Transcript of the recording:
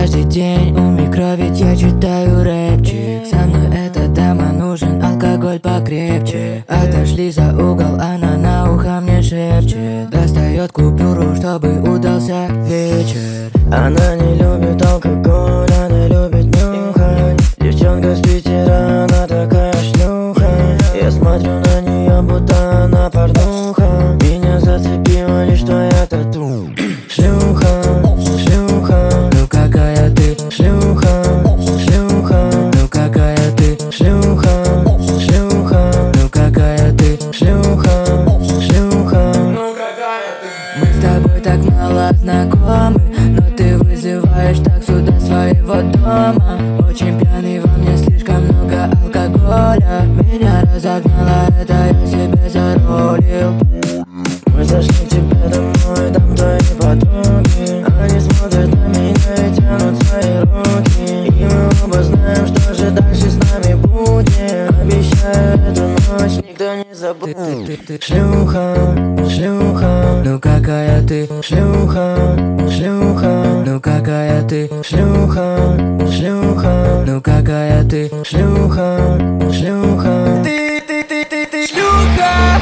каждый день у микро, ведь я читаю рэпчик. Со мной эта дама, нужен алкоголь покрепче. Отошли за угол, она на ухо мне шепчет. Достает купюру, чтобы удался вечер. Она не любит алкоголь, она любит нюхать. Девчонка с Питера, она такая шлюха. Я смотрю на нее, будто она порнуха. Меня зацепило лишь, что я тату. Шлюха, шлюха, ну какая ты шлюха, шлюха, ну какая ты шлюха, шлюха, ну какая ты шлюха, шлюха. Мы с тобой так мало знакомы, но ты вызываешь таксу до своего дома. Очень пьяный, во мне слишком много алкоголя. Меня разогнало, это я себе заролил. Мы зашли к тебе домой, там твои подруги. Они смотрят на меня и тянут свои руки. И мы оба знаем, что же дальше с нами будет. Обещаю, эту ночь никто не забудет. Шлюха, шлюха, ну какая ты шлюха, шлюха, ну какая ты шлюха, шлюха, ну какая ты шлюха, шлюха. ты шлюха.